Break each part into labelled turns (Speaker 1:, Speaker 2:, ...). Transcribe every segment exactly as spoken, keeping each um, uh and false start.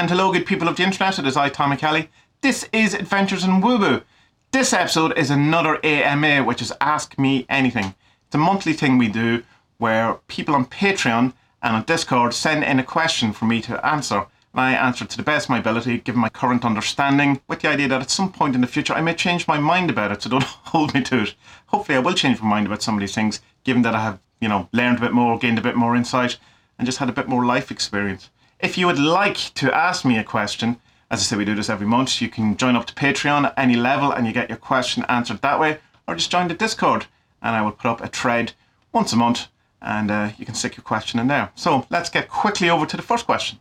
Speaker 1: And hello, good people of the internet. It is I, Tommy Kelly. This is Adventures in Woo Woo. This episode is another A M A, which is Ask Me Anything. It's a monthly thing we do where people on Patreon and on Discord send in a question for me to answer. And I answer to the best of my ability, given my current understanding, with the idea that at some point in the future I may change my mind about it, so don't hold me to it. Hopefully I will change my mind about some of these things, given that I have, you know, learned a bit more, gained a bit more insight, and just had a bit more life experience. If you would like to ask me a question, as I say, we do this every month, you can join up to Patreon at any level and you get your question answered that way, or just join the Discord and I will put up a thread once a month and uh, you can stick your question in there. So let's get quickly over to the first question.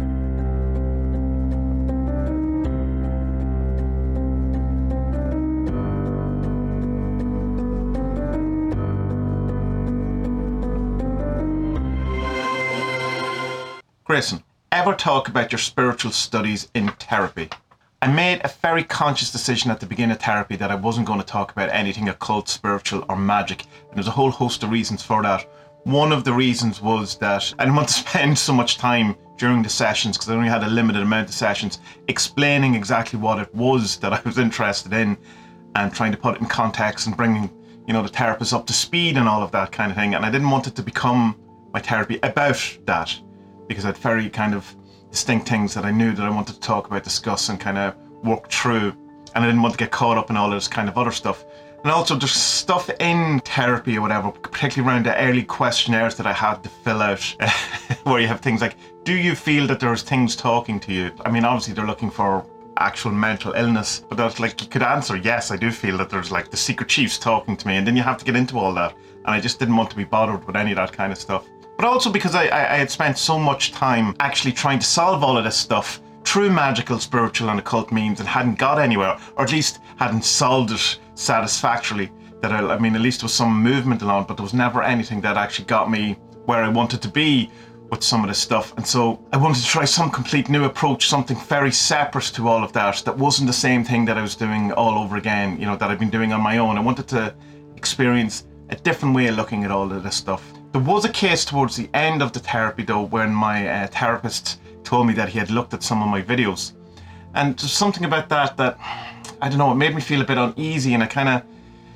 Speaker 1: Grayson, ever talk about your spiritual studies in therapy? I made a very conscious decision at the beginning of therapy that I wasn't going to talk about anything occult, spiritual or magic, and there's a whole host of reasons for that. One of the reasons was that I didn't want to spend so much time during the sessions, because I only had a limited amount of sessions, explaining exactly what it was that I was interested in and trying to put it in context and bringing, you know, the therapist up to speed and all of that kind of thing. And I didn't want it to become my therapy about that, because I had very kind of distinct things that I knew that I wanted to talk about, discuss and kind of work through. And I didn't want to get caught up in all this kind of other stuff. And also there's stuff in therapy or whatever, particularly around the early questionnaires that I had to fill out, where you have things like, do you feel that there's things talking to you? I mean, obviously they're looking for actual mental illness, but that's like, you could answer, yes, I do feel that there's like the secret chiefs talking to me. And then you have to get into all that. And I just didn't want to be bothered with any of that kind of stuff. But also because I, I, I had spent so much time actually trying to solve all of this stuff through magical, spiritual and occult means and hadn't got anywhere, or at least hadn't solved it satisfactorily, that I, I mean, at least there was some movement along, but there was never anything that actually got me where I wanted to be with some of this stuff. And so I wanted to try some complete new approach, something very separate to all of that, that wasn't the same thing that I was doing all over again, you know, that I've been doing on my own. I wanted to experience a different way of looking at all of this stuff. There was a case towards the end of the therapy though, when my uh, therapist told me that he had looked at some of my videos. And there's something about that that, I don't know, it made me feel a bit uneasy, and I kind of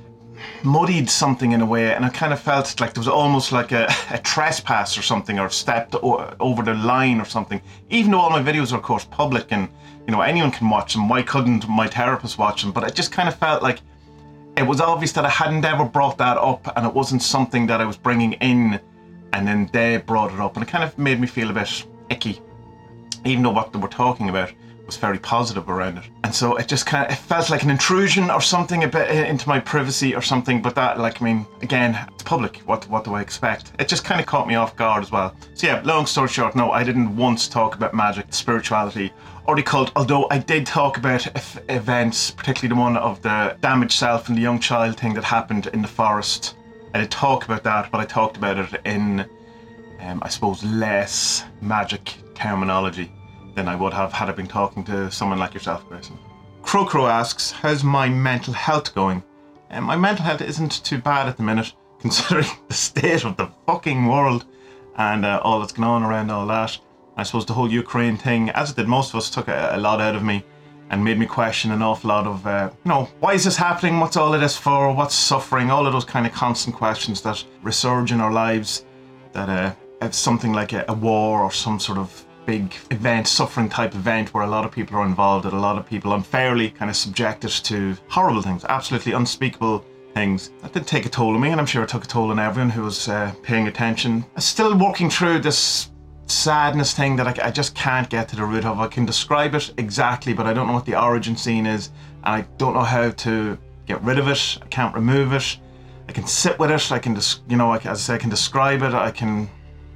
Speaker 1: muddied something in a way, and I kind of felt like there was almost like a, a trespass or something, or stepped o- over the line or something. Even though all my videos are of course public and, you know, anyone can watch them, why couldn't my therapist watch them? But I just kind of felt like it was obvious that I hadn't ever brought that up, and it wasn't something that I was bringing in, and then they brought it up, and it kind of made me feel a bit icky, even though what they were talking about was very positive around it. And so it just kind of, it felt like an intrusion or something a bit into my privacy or something, but that, like, I mean, again, it's public, what what do I expect? It just kind of caught me off guard as well. So yeah, long story short, no, I didn't once talk about magic, spirituality, or the cult, although I did talk about f- events, particularly the one of the damaged self and the young child thing that happened in the forest. I did talk about that, but I talked about it in, um, I suppose, less magic terminology than I would have had I been talking to someone like yourself, Grayson. Crow Crow asks, how's my mental health going? Um, my mental health isn't too bad at the minute, considering the state of the fucking world and uh, all that's going on around all that. I suppose the whole Ukraine thing, as it did most of us, took a, a lot out of me and made me question an awful lot of, uh, you know, why is this happening? What's all of this for? What's suffering? All of those kind of constant questions that resurge in our lives, that uh, it's something like a, a war or some sort of big event, suffering type event where a lot of people are involved, that a lot of people unfairly kind of subjected to horrible things, absolutely unspeakable things. That did take a toll on me, and I'm sure it took a toll on everyone who was uh, paying attention. I'm still working through this sadness thing that I, I just can't get to the root of. I can describe it exactly, but I don't know what the origin scene is, and I don't know how to get rid of it. I can't remove it. I can sit with it. I can just, you know, as I say, I can describe it. I can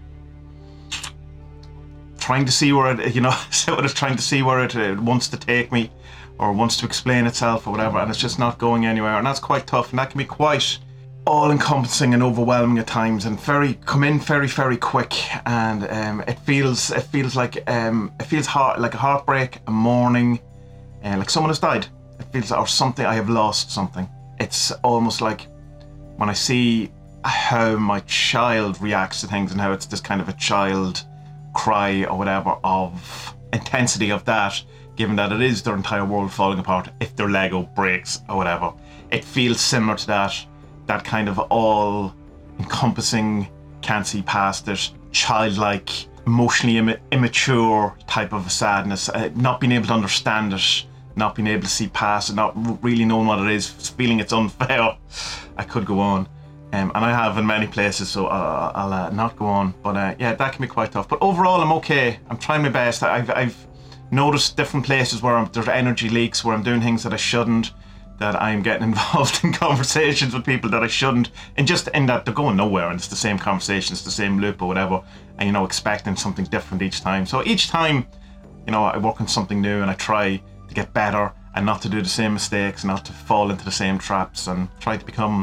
Speaker 1: trying to see where it, you know, sit with it, trying to see where it, it wants to take me, or wants to explain itself or whatever, and it's just not going anywhere, and that's quite tough, and that can be quite all-encompassing and overwhelming at times, and very come in very very quick, and um, it feels it feels like um, it feels heart like a heartbreak, a mourning, and uh, like someone has died. It feels, or something, I have lost something. It's almost like when I see how my child reacts to things, and how it's this kind of a child cry or whatever of intensity of that, given that it is their entire world falling apart if their Lego breaks or whatever. It feels similar to that, that kind of all encompassing, can't see past it, childlike, emotionally Im- immature type of sadness, uh, not being able to understand it, not being able to see past it, not r- really knowing what it is, feeling it's unfair. I could go on, um, and I have in many places, so uh, I'll uh, not go on. But uh, yeah, that can be quite tough. But overall, I'm okay. I'm trying my best. I've, I've noticed different places where I'm, there's energy leaks, where I'm doing things that I shouldn't, that I'm getting involved in conversations with people that I shouldn't, and just in that they're going nowhere, and it's the same conversation, it's the same loop or whatever, and you know, expecting something different each time. So each time, you know, I work on something new and I try to get better and not to do the same mistakes, not to fall into the same traps, and try to become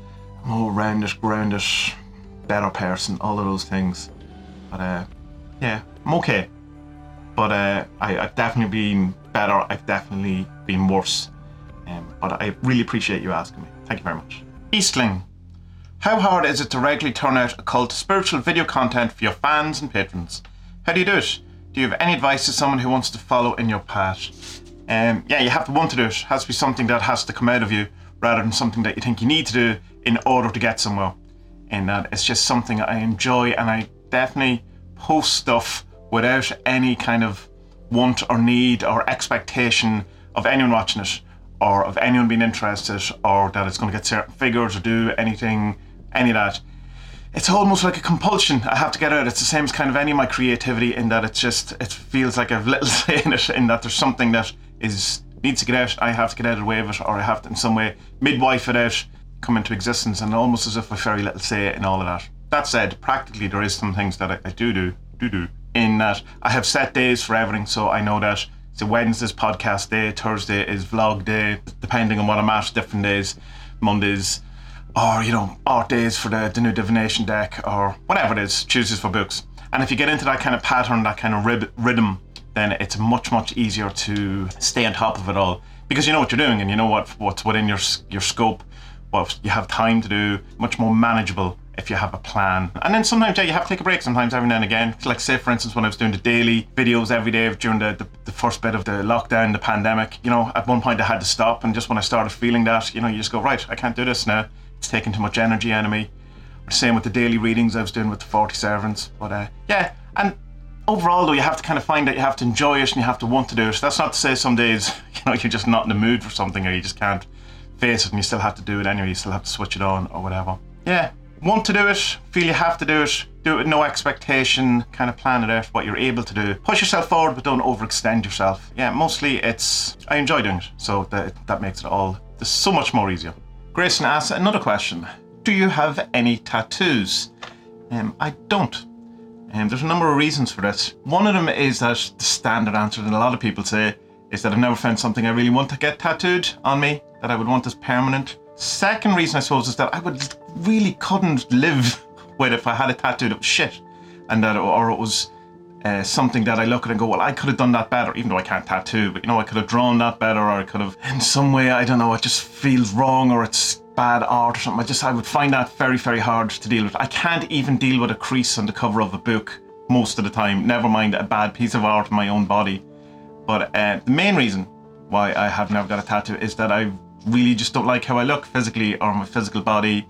Speaker 1: a more rounded, grounded, better person, all of those things. But uh, yeah, I'm okay. But uh, I, I've definitely been better, I've definitely been worse. Um, but I really appreciate you asking me. Thank you very much. Eastling. How hard is it to regularly turn out occult spiritual video content for your fans and patrons? How do you do it? Do you have any advice to someone who wants to follow in your path? Um, yeah, you have to want to do it. It has to be something that has to come out of you rather than something that you think you need to do in order to get somewhere. And that it's just something I enjoy, and I definitely post stuff without any kind of want or need or expectation of anyone watching it, or of anyone being interested, or that it's going to get certain figures or do anything, any of that. It's almost like a compulsion I have to get out. It's the same as kind of any of my creativity, in that it's just, it feels like I've little say in it, in that there's something that is needs to get out, I have to get out of the way of it, or I have to in some way midwife it out, come into existence, and almost as if I very little say in all of that. That said, practically there is some things that I, I do do, do do, in that I have set days for everything, so I know that so Wednesday's podcast day, Thursday is vlog day, depending on what I'm at, different days, Mondays, or, you know, art days for the, the new divination deck, or whatever it is, Tuesdays for books. And if you get into that kind of pattern, that kind of rib- rhythm, then it's much, much easier to stay on top of it all, because you know what you're doing and you know what what's within your your scope, what you have time to do, much more manageable if you have a plan. And then sometimes, yeah, you have to take a break sometimes every now and again. Like, say, for instance, when I was doing the daily videos every day during the, the, the first bit of the lockdown, the pandemic, you know, at one point I had to stop, and just when I started feeling that, you know, you just go, right, I can't do this now. It's taking too much energy out of me. Same with the daily readings I was doing with the forty servants. But uh, yeah, and overall though, you have to kind of find that you have to enjoy it and you have to want to do it. That's not to say some days, you know, you're just not in the mood for something, or you just can't face it and you still have to do it anyway, you still have to switch it on or whatever. Yeah. Want to do it, feel you have to do it, do it with no expectation, kind of plan it out, what you're able to do. Push yourself forward, but don't overextend yourself. Yeah, mostly it's, I enjoy doing it, so that, that makes it all just so much more easier. Grayson asks another question. Do you have any tattoos? Um, I don't. Um, there's a number of reasons for this. One of them is that the standard answer that a lot of people say is that I've never found something I really want to get tattooed on me, that I would want as permanent. Second reason, I suppose, is that I would really couldn't live with if I had a tattoo that was shit, and that, or it was uh, something that I look at and go, well, I could have done that better, even though I can't tattoo, but you know, I could have drawn that better, or I could have, in some way, I don't know, it just feels wrong, or it's bad art or something. I just, I would find that very, very hard to deal with. I can't even deal with a crease on the cover of a book most of the time, never mind a bad piece of art in my own body. But uh, the main reason why I have never got a tattoo is that I really just don't like how I look physically, or my physical body,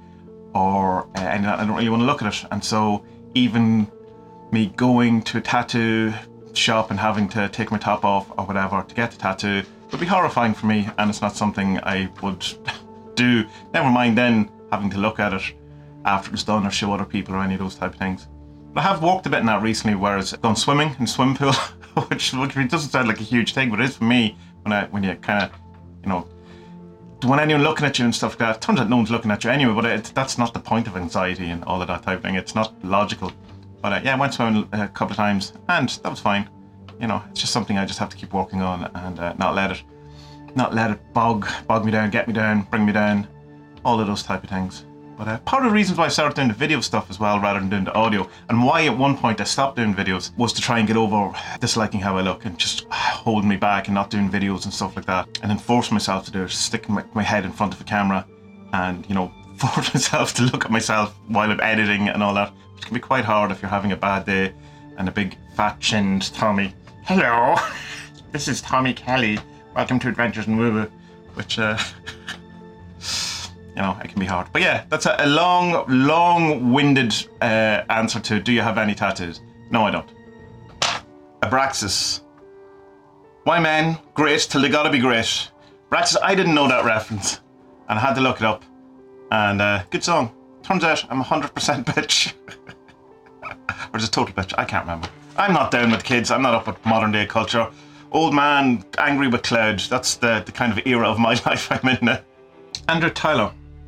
Speaker 1: or uh, and I don't really want to look at it. And so even me going to a tattoo shop and having to take my top off or whatever to get the tattoo would be horrifying for me, and it's not something I would do. Never mind then having to look at it after it's done or show other people or any of those type of things. But I have walked a bit in that recently, whereas I've gone swimming in a swimming pool, which, which doesn't sound like a huge thing, but it is for me when I when you kind of, you know, when anyone looking at you and stuff like that. It turns out no one's looking at you anyway, but it, that's not the point of anxiety and all of that type of thing. It's not logical. But uh, yeah, I went swimming a couple of times and that was fine. You know, it's just something I just have to keep working on and uh, not let it, not let it bog, bog me down, get me down, bring me down, all of those type of things. But uh, part of the reasons why I started doing the video stuff as well rather than doing the audio, and why at one point I stopped doing videos, was to try and get over disliking how I look and just holding me back and not doing videos and stuff like that, and then force myself to do it, sticking my, my head in front of a camera and, you know, force myself to look at myself while I'm editing and all that, which can be quite hard if you're having a bad day and a big fat chinned Tommy Hello, this is Tommy Kelly. Welcome to Adventures in Woo Woo, which, uh, you know, it can be hard. But yeah, that's a, a long, long-winded uh, answer to, do you have any tattoos? No, I don't. Abraxas. Why men great till they gotta be great. Abraxas, I didn't know that reference, and I had to look it up. And uh, good song. Turns out I'm one hundred percent bitch. Or is it total bitch? I can't remember. I'm not down with kids. I'm not up with modern day culture. Old man, angry with cloud. That's the, the kind of era of my life I'm in now. Andrew Tyler.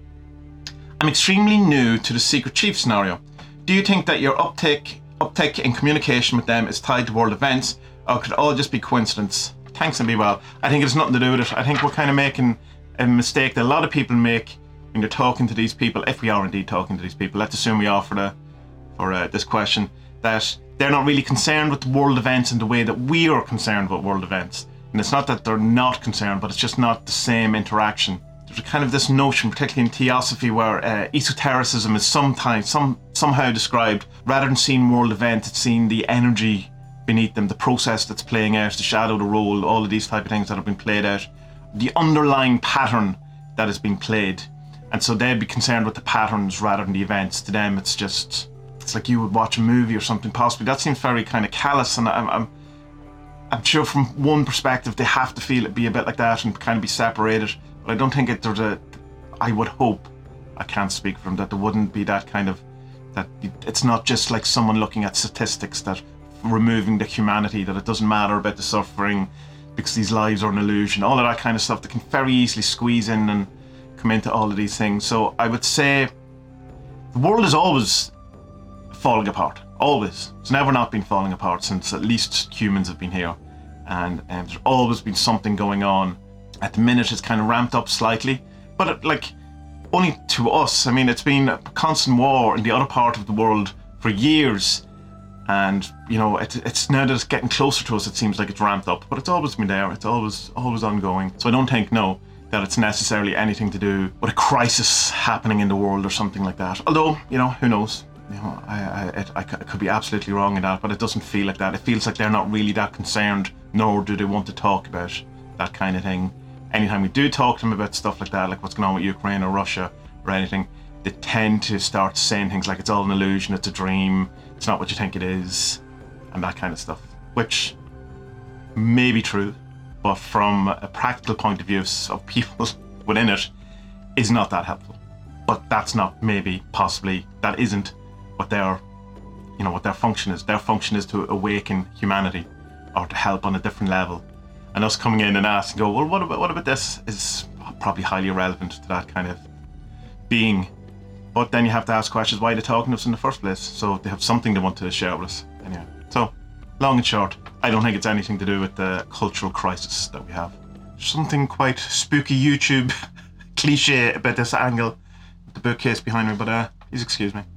Speaker 1: I'm extremely new to the Secret Chief scenario. Do you think that your uptake, uptake in communication with them is tied to world events, or could it all just be coincidence? Thanks and be well. I think it has nothing to do with it. I think we're kind of making a mistake that a lot of people make when you're talking to these people, if we are indeed talking to these people. Let's assume we are for, the, for uh, this question, that they're not really concerned with world events in the way that we are concerned with world events. And it's not that they're not concerned, but it's just not the same interaction. There's kind of this notion, particularly in theosophy, where uh, esotericism is sometimes, some, somehow described, rather than seeing world events, it's seeing the energy beneath them, the process that's playing out, the shadow, the role, all of these type of things that have been played out, the underlying pattern that has been played. And so they'd be concerned with the patterns rather than the events. To them, it's just, it's like you would watch a movie or something, possibly. That seems very kind of callous, and I'm, I'm, I'm sure from one perspective they have to feel it be a bit like that and kind of be separated. But I don't think it, there's a, I would hope, I can't speak for them, that there wouldn't be that kind of, that it's not just like someone looking at statistics, that removing the humanity, that it doesn't matter about the suffering because these lives are an illusion, all of that kind of stuff that can very easily squeeze in and come into all of these things. So I would say the world is always falling apart, always. It's never not been falling apart since at least humans have been here, and, and there's always been something going on. At the minute it's kind of ramped up slightly, but it, like only to us. I mean, it's been a constant war in the other part of the world for years, and you know, it, it's now that it's getting closer to us, it seems like it's ramped up, but it's always been there. It's always always ongoing. So I don't think, no, that it's necessarily anything to do with a crisis happening in the world or something like that. Although, you know, who knows? You know, I, I, it, I could be absolutely wrong in that, but it doesn't feel like that. It feels like they're not really that concerned, nor do they want to talk about that kind of thing. Anytime we do talk to them about stuff like that, like what's going on with Ukraine or Russia or anything, they tend to start saying things like it's all an illusion, it's a dream, it's not what you think it is, and that kind of stuff, which may be true, but from a practical point of view of people within it, is not that helpful. But that's not, maybe, possibly, that isn't what their, you know, what their function is. Their function is to awaken humanity, or to help on a different level. And us coming in and asking, go, well, what about what about this, is probably highly irrelevant to that kind of being. But then you have to ask questions, why are they talking to us in the first place? So they have something they want to share with us. Anyway, so long and short, I don't think it's anything to do with the cultural crisis that we have. Something quite spooky YouTube cliche about this angle, the bookcase behind me, but uh, please excuse me.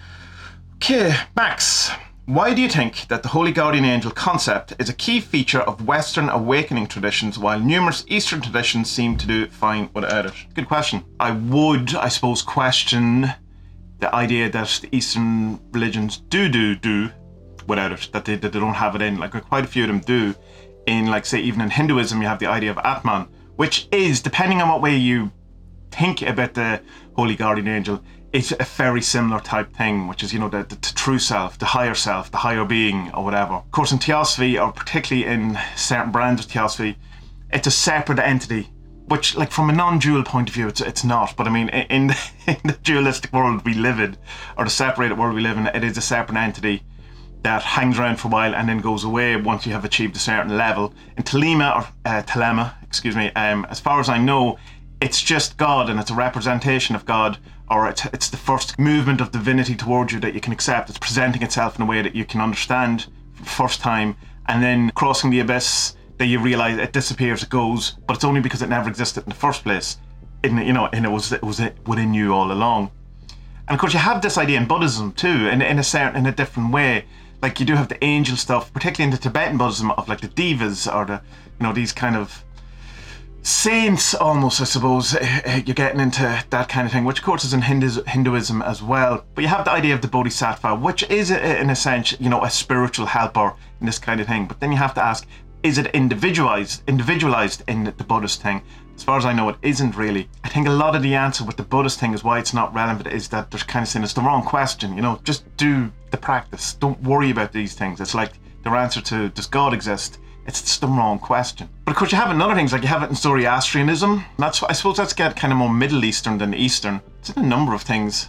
Speaker 1: Okay, Max. Why do you think that the Holy Guardian Angel concept is a key feature of Western awakening traditions, while numerous Eastern traditions seem to do fine without it? Good question. I would, I suppose, question the idea that the Eastern religions do do do without it, that they, that they don't have it in. Like, quite a few of them do. In, like, say, even in Hinduism, you have the idea of Atman, which is, depending on what way you think about the Holy Guardian Angel, it's a very similar type thing, which is, you know, the, the, the true self, the higher self, the higher being, or whatever. Of course, in Theosophy, or particularly in certain brands of Theosophy, it's a separate entity, which, like, from a non-dual point of view, it's it's not. But I mean, in the, in the dualistic world we live in, or the separated world we live in, it is a separate entity that hangs around for a while and then goes away once you have achieved a certain level. In Telema, or uh, Telema, excuse me, um, as far as I know, it's just God, and it's a representation of God, or it's, it's the first movement of divinity towards you that you can accept. It's presenting itself in a way that you can understand for the first time, and then crossing the abyss, that you realise it disappears, it goes, but it's only because it never existed in the first place. In, you know, and it was it was within you all along. And of course, you have this idea in Buddhism too, in, in a certain, in a different way. Like, you do have the angel stuff, particularly in the Tibetan Buddhism, of like the devas, or the, you know, these kind of saints almost, I suppose. You're getting into that kind of thing, which of course is in Hinduism as well. But you have the idea of the bodhisattva, which is in a sense, you know, a spiritual helper in this kind of thing. But then you have to ask, is it individualized individualized in the Buddhist thing? As far as I know, it isn't really. I think a lot of the answer with the Buddhist thing is why it's not relevant is that they're kind of saying it's the wrong question. You know, just do the practice. Don't worry about these things. It's like their answer to, does God exist? It's just the wrong question. But of course you have it in other things, like you have it in Zoroastrianism. That's, I suppose that's get kind of more Middle Eastern than Eastern. It's in a number of things.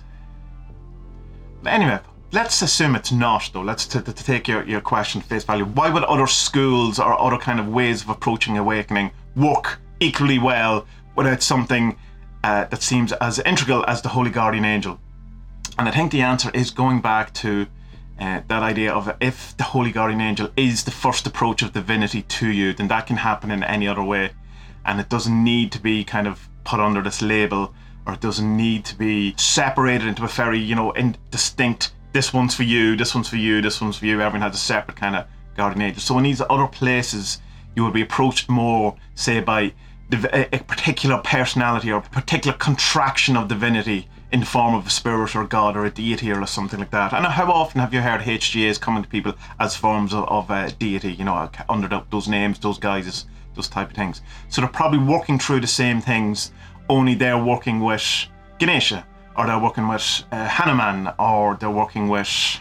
Speaker 1: But anyway, let's assume it's not though. Let's t- t- take your, your question face value. Why would other schools or other kind of ways of approaching awakening work equally well without something uh, that seems as integral as the Holy Guardian Angel? And I think the answer is going back to Uh, that idea of if the Holy Guardian Angel is the first approach of divinity to you, then that can happen in any other way, and it doesn't need to be kind of put under this label, or it doesn't need to be separated into a very, you know, in distinct, this one's for you, this one's for you, this one's for you. Everyone has a separate kind of guardian angel. So in these other places you will be approached more, say, by a particular personality or a particular contraction of divinity in the form of a spirit or God or a deity or something like that. And how often have you heard H G As coming to people as forms of, of a deity, you know, under the, those names, those guises, those type of things. So they're probably working through the same things, only they're working with Ganesha, or they're working with uh, Hanuman, or they're working with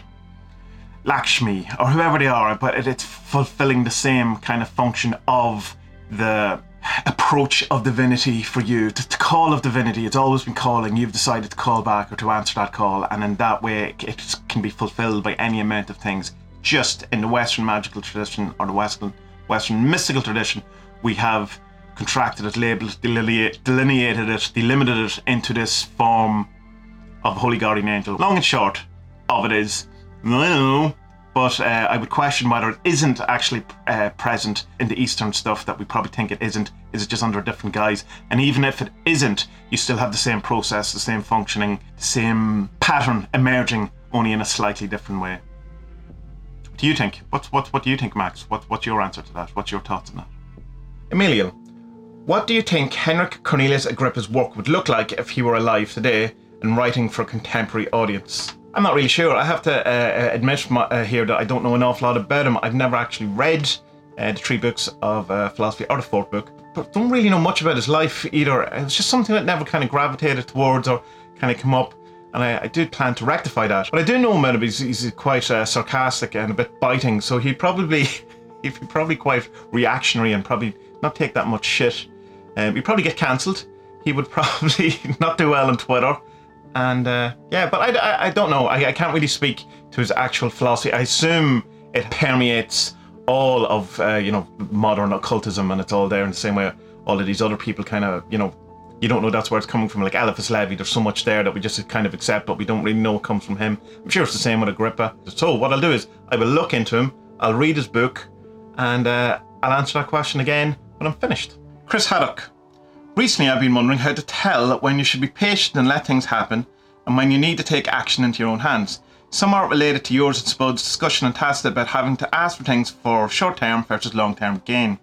Speaker 1: Lakshmi, or whoever they are, but it, it's fulfilling the same kind of function of the approach of divinity for you. The, the call of divinity, it's always been calling, you've decided to call back or to answer that call, and in that way it, it can be fulfilled by any amount of things. Just in the Western magical tradition, or the Western Western mystical tradition, we have contracted it, labelled it, delineate, delineated it, delimited it into this form of Holy Guardian Angel. Long and short of it is, I don't know, but uh, I would question whether it isn't actually uh, present in the Eastern stuff that we probably think it isn't. Is it just under a different guise? And even if it isn't, you still have the same process, the same functioning, the same pattern emerging, only in a slightly different way. What do you think? What what what do you think, Max? What what's your answer to that? What's your thoughts on that? Emilio, what do you think Henrik Cornelius Agrippa's work would look like if he were alive today and writing for a contemporary audience? I'm not really sure. I have to uh, admit my, uh, here that I don't know an awful lot about him. I've never actually read uh, the three books of uh, philosophy, or the fourth book, but don't really know much about his life either. It was just something that never kind of gravitated towards or kind of come up, and I, I did plan to rectify that. But I do know him about him. He's, he's quite uh, sarcastic and a bit biting, so he'd probably he'd be probably quite reactionary and probably not take that much shit. Um, he'd probably get cancelled. He would probably not do well on Twitter. And uh, yeah, but I, I, I don't know. I, I can't really speak to his actual philosophy. I assume it permeates all of, uh, you know, modern occultism, and it's all there in the same way all of these other people kind of, you know, you don't know that's where it's coming from. Like Eliphas Levi, there's so much there that we just kind of accept, but we don't really know it comes from him. I'm sure it's the same with Agrippa. So what I'll do is I will look into him, I'll read his book, and uh, I'll answer that question again when I'm finished. Chris Haddock. Recently I've been wondering how to tell when you should be patient and let things happen, and when you need to take action into your own hands. Some are related to yours and Spud's discussion and tacit about having to ask for things for short-term versus long-term gain.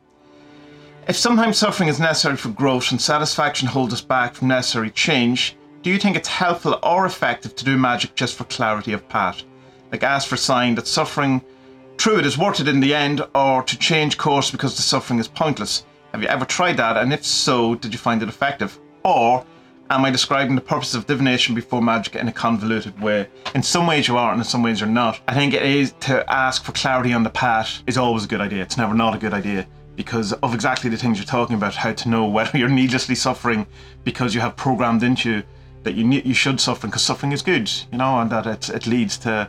Speaker 1: If sometimes suffering is necessary for growth and satisfaction holds us back from necessary change, do you think it's helpful or effective to do magic just for clarity of path? Like ask for a sign that suffering through it is worth it in the end, or to change course because the suffering is pointless? Have you ever tried that, and if so, did you find it effective? Or am I describing the purpose of divination before magic in a convoluted way? In some ways you are, and in some ways you're not. I think it is to ask for clarity on the path is always a good idea. It's never not a good idea, because of exactly the things you're talking about, how to know whether you're needlessly suffering because you have programmed into you that you need, you should suffer because suffering is good, you know, and that it, it leads to,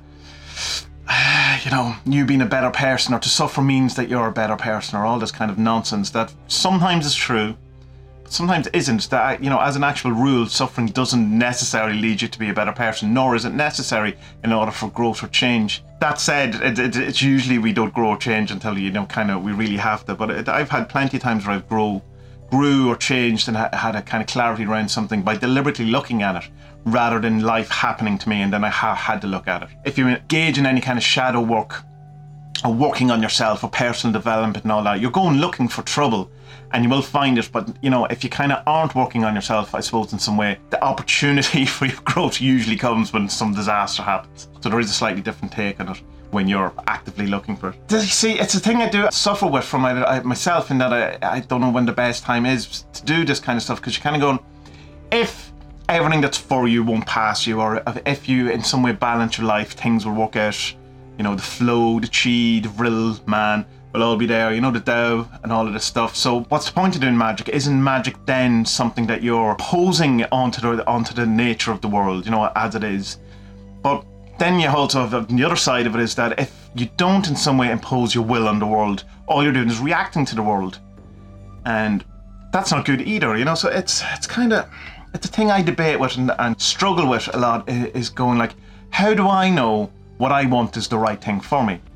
Speaker 1: you know, you being a better person, or to suffer means that you're a better person, or all this kind of nonsense that sometimes is true, but sometimes isn't. That, you know, as an actual rule, suffering doesn't necessarily lead you to be a better person, nor is it necessary in order for growth or change. That said, it, it, it's usually we don't grow or change until, you know, kind of we really have to. But it, I've had plenty of times where I've grow, grew or changed and ha- had a kind of clarity around something by deliberately looking at it, rather than life happening to me and then I ha- had to look at it. If you engage in any kind of shadow work, or working on yourself or personal development and all that, you're going looking for trouble and you will find it. But, you know, if you kind of aren't working on yourself, I suppose, in some way, the opportunity for your growth usually comes when some disaster happens. So there is a slightly different take on it when you're actively looking for it. You see, it's a thing I do suffer with from my, I, myself, in that I, I don't know when the best time is to do this kind of stuff, because you're kind of going, if everything that's for you won't pass you, or if you in some way balance your life, things will work out. You know, the flow, the chi, the vril, man will all be there, you know, the Tao and all of this stuff. So what's the point of doing magic? Isn't magic then something that you're posing onto the onto the nature of the world, you know, as it is? But then you also have the other side of it, is that if you don't in some way impose your will on the world, all you're doing is reacting to the world. And that's not good either, you know. So it's it's kind of, it's a thing I debate with and, and struggle with a lot, is going like, how do I know what I want is the right thing for me?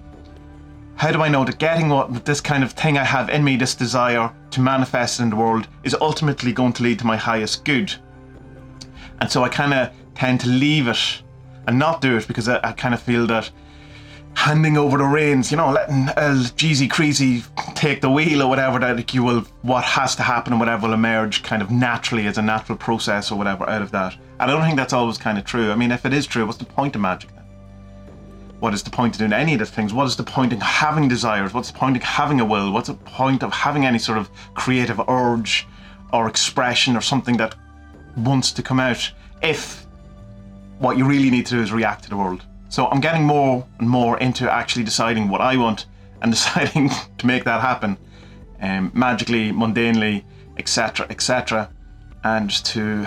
Speaker 1: How do I know that getting what this kind of thing I have in me, this desire to manifest in the world, is ultimately going to lead to my highest good? And so I kind of tend to leave it and not do it, because I, I kind of feel that handing over the reins, you know, letting El Jeezy Creasy take the wheel or whatever, that you will, what has to happen and whatever will emerge kind of naturally as a natural process or whatever out of that. And I don't think that's always kind of true. I mean, if it is true, what's the point of magic then? What is the point of doing any of these things? What is the point of having desires? What's the point of having a will? What's the point of having any sort of creative urge or expression or something that wants to come out, if what you really need to do is react to the world? So I'm getting more and more into actually deciding what I want and deciding to make that happen, um, magically, mundanely, et cetera, et cetera, and to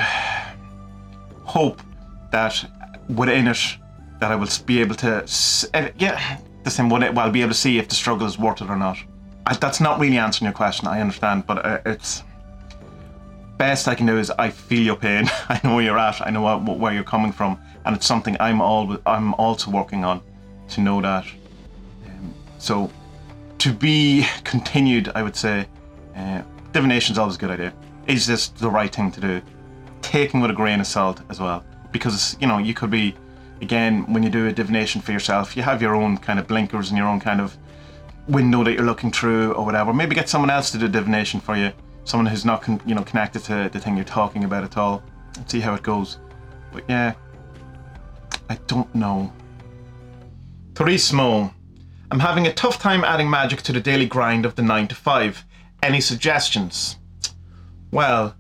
Speaker 1: hope that within it, that I will be able to, yeah, the same one. Well, I'll be able to see if the struggle is worth it or not. I, that's not really answering your question, I understand, but uh, it's best I can do is I feel your pain. I know where you're at. I know what, where you're coming from, and it's something I'm all I'm also working on to know that. Um, so, to be continued, I would say, uh, divination is always a good idea. Is this the right thing to do? Taking with a grain of salt as well, because you know you could be. Again, when you do a divination for yourself, you have your own kind of blinkers and your own kind of window that you're looking through or whatever. Maybe get someone else to do divination for you, someone who's not con- you know connected to the thing you're talking about at all, and see how it goes. But yeah, I don't know. Therese Mo, I'm having a tough time adding magic to the daily grind of the nine to five. Any suggestions? Well,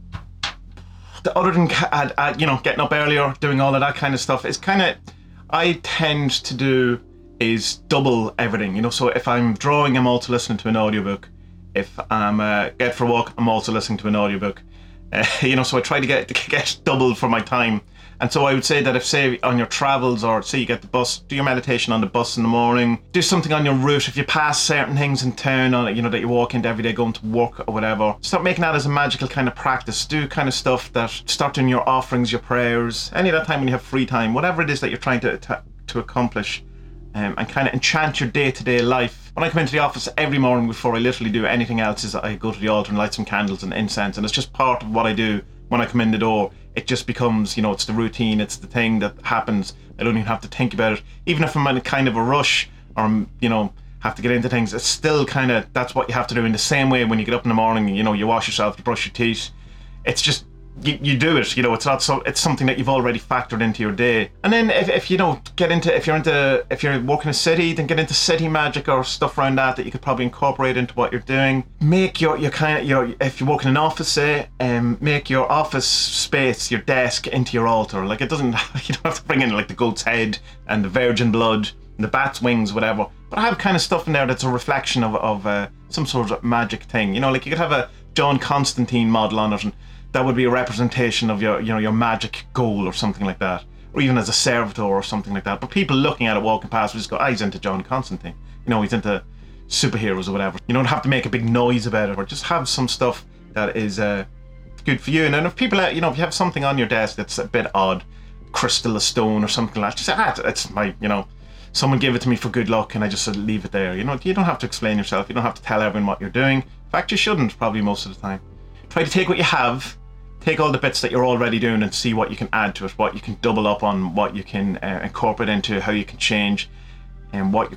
Speaker 1: other than uh, uh, you know getting up earlier, doing all of that kind of stuff, it's kind of, I tend to do is double everything, you know. So if I'm drawing, I'm also listening to an audiobook. If I'm uh, get for a walk, I'm also listening to an audiobook. Uh, you know, so I try to get to get double for my time. And so I would say that if, say, on your travels, or say you get the bus, do your meditation on the bus in the morning, do something on your route. If you pass certain things in town, on you know, that you walk into every day going to work or whatever, start making that as a magical kind of practice. Do kind of stuff that, start doing your offerings, your prayers, any of that time when you have free time, whatever it is that you're trying to to, to accomplish, um, and kind of enchant your day-to-day life. When I come into the office every morning, before I literally do anything else, is I go to the altar and light some candles and incense, and it's just part of what I do when I come in the door. It just becomes, you know, it's the routine, it's the thing that happens. I don't even have to think about it. Even if I'm in a kind of a rush, or, you know, have to get into things, it's still kind of, that's what you have to do. In the same way, when you get up in the morning, you know, you wash yourself, you brush your teeth, it's just, you, you do it, you know, it's not so, it's something that you've already factored into your day. And then if, if you know, get into, if you're into, if you're working a city, then get into city magic or stuff around that that you could probably incorporate into what you're doing. Make your, your kind of, your, if you work in an office, say, um, make your office space, your desk, into your altar. Like, it doesn't, you don't have to bring in like the goat's head and the virgin blood and the bat's wings, whatever. But I have kind of stuff in there that's a reflection of, of uh, some sort of magic thing. You know, like you could have a John Constantine model on it, and that would be a representation of your, you know, your magic goal or something like that, or even as a servitor or something like that. But people looking at it, walking past, would just go, "Ah, he's into John Constantine. You know, he's into superheroes or whatever." You don't have to make a big noise about it, or just have some stuff that is uh, good for you. And then if people, you know, if you have something on your desk that's a bit odd, crystal, a stone, or something like that, just say, "Ah, it's my, you know, someone gave it to me for good luck," and I just leave it there. You know, you don't have to explain yourself. You don't have to tell everyone what you're doing. In fact, you shouldn't, probably most of the time. Try to take what you have, take all the bits that you're already doing, and see what you can add to it, what you can double up on, what you can uh, incorporate into, how you can change, and what you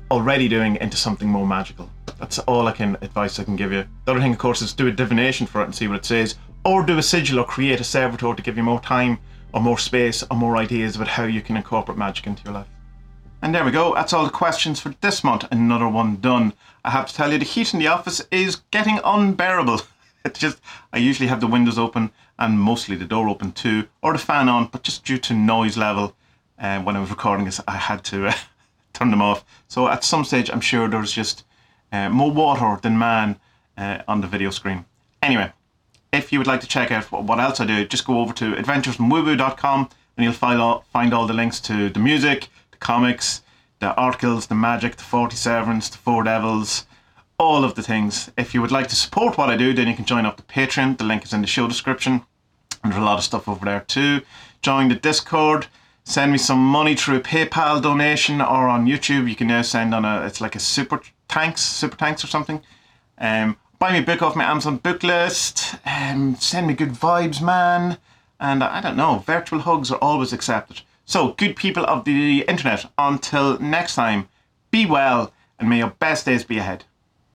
Speaker 1: already doing into something more magical. That's all I can advice I can give you. The other thing, of course, is do a divination for it and see what it says, or do a sigil or create a servitor to give you more time or more space or more ideas about how you can incorporate magic into your life. And there we go, that's all the questions for this month. Another one done. I have to tell you, the heat in the office is getting unbearable. It's just, I usually have the windows open and mostly the door open too, or the fan on, but just due to noise level, uh, when I was recording this, I had to uh, turn them off. So at some stage, I'm sure there's just uh, more water than man uh, on the video screen. Anyway, if you would like to check out what else I do, just go over to adventures from woo woo dot com and you'll find all, find all the links to the music, the comics, the articles, the magic, the forty-sevens, the Four Devils, all of the things. If you would like to support what I do, then you can join up the Patreon. The link is in the show description. And there's a lot of stuff over there too. Join the Discord. Send me some money through a PayPal donation, or on YouTube you can now send on a, it's like a super thanks, super thanks or something. Um, buy me a book off my Amazon book list. Um, send me good vibes, man. And I don't know, virtual hugs are always accepted. So, good people of the internet, until next time, be well and may your best days be ahead.